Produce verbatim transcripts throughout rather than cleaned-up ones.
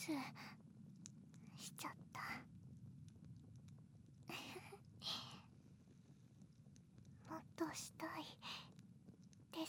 スしちゃった。もっとしたいです。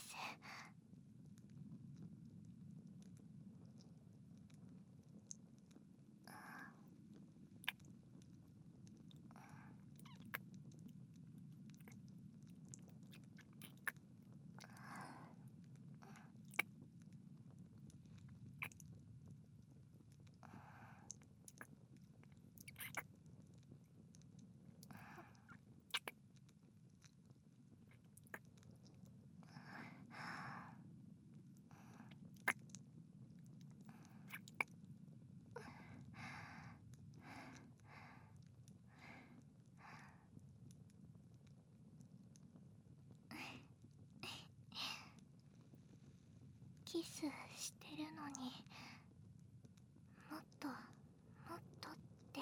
キスしてるのにもっともっとって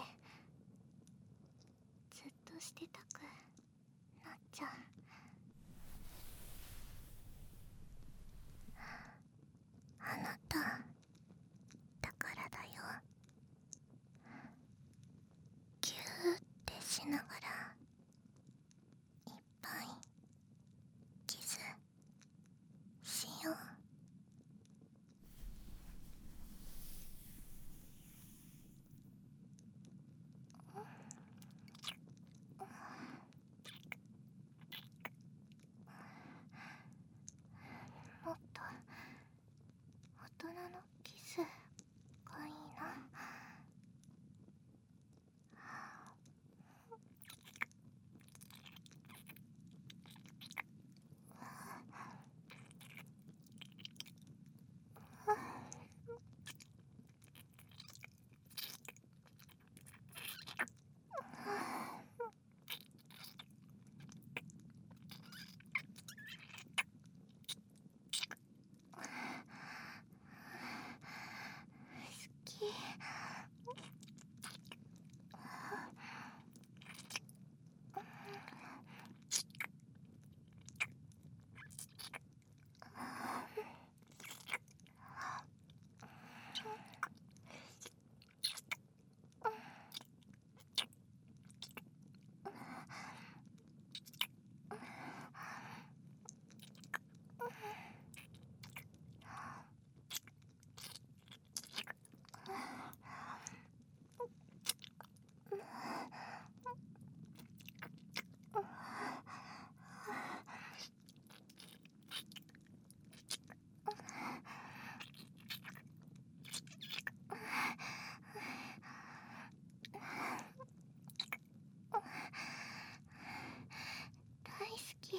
ずっとしてたくなっちゃう。あなただからだよ。ギューってしながらいっぱいキスしよう。もっと大人のキスがいいな。好き。大好き。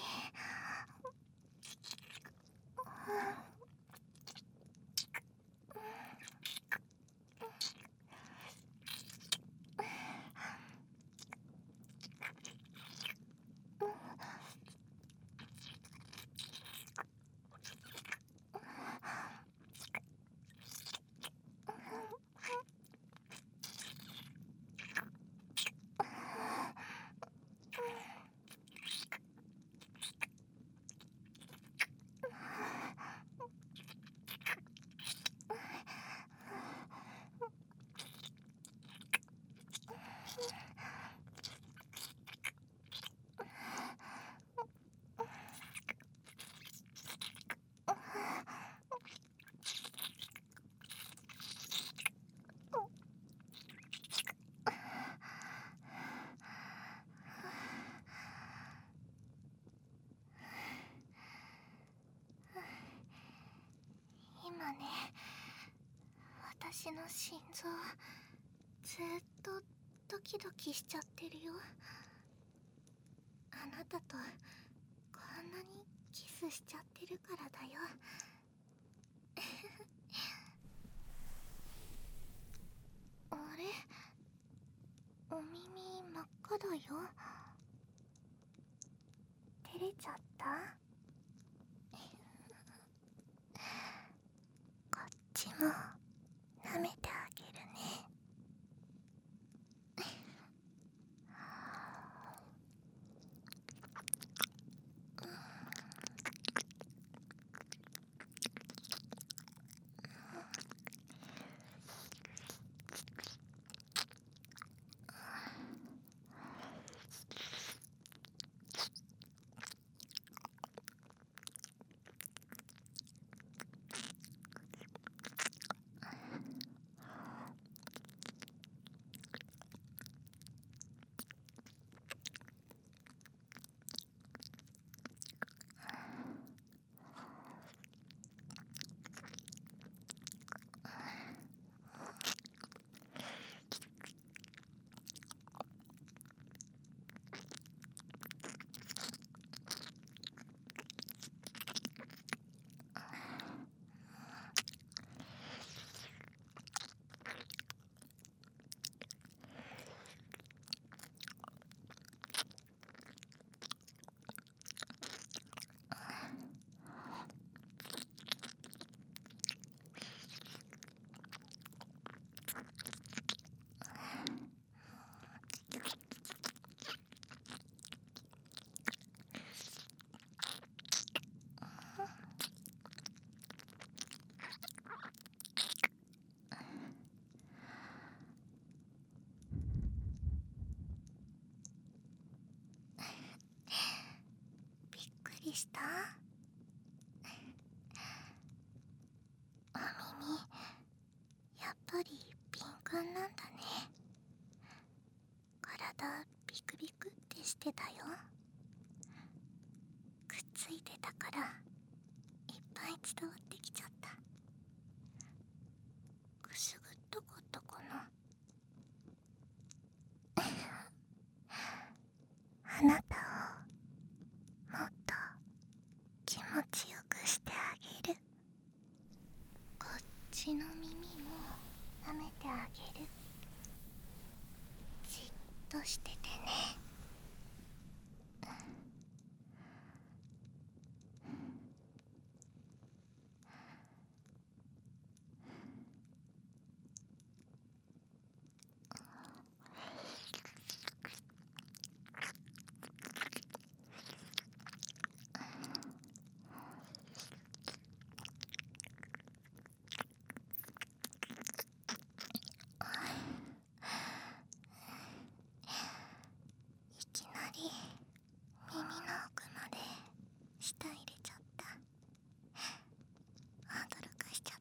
今ね、私の心臓ずっとドキドキしちゃってるよ。あなたとこんなにキスしちゃってるからだよ。あれ、お耳真っ赤だよ。照れちゃった？こっちも舐めてあげるね。 した？お耳やっぱり敏感なんだね。体ビクビクってしてたよ。くっついてたからいっぱい伝わってきちゃった。くすぐっとこっとこのあなたをもっと気持ちよくしてあげる。こっちの耳も舐めてあげる。じっとしててね。いきなり耳の奥まで舌入れちゃった。ハードル化しちゃった。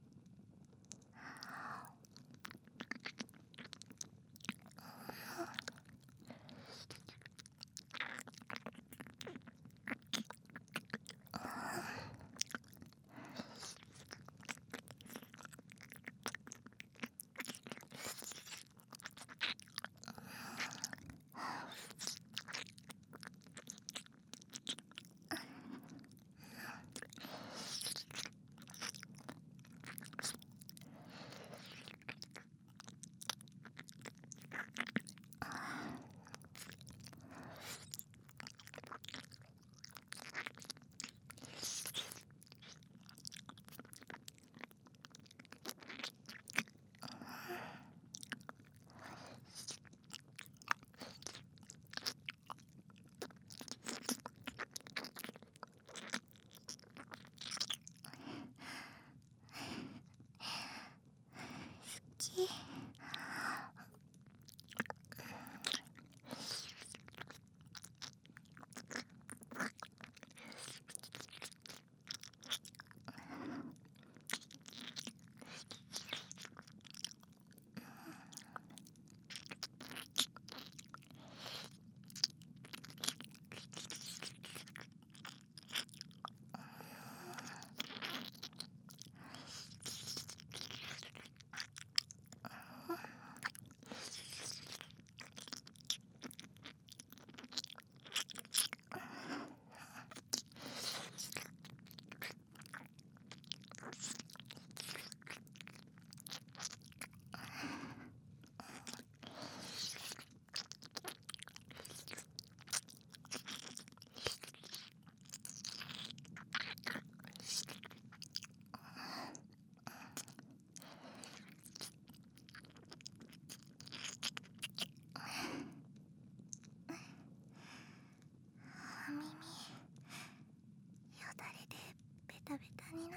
好き。お耳よだれでベタベタに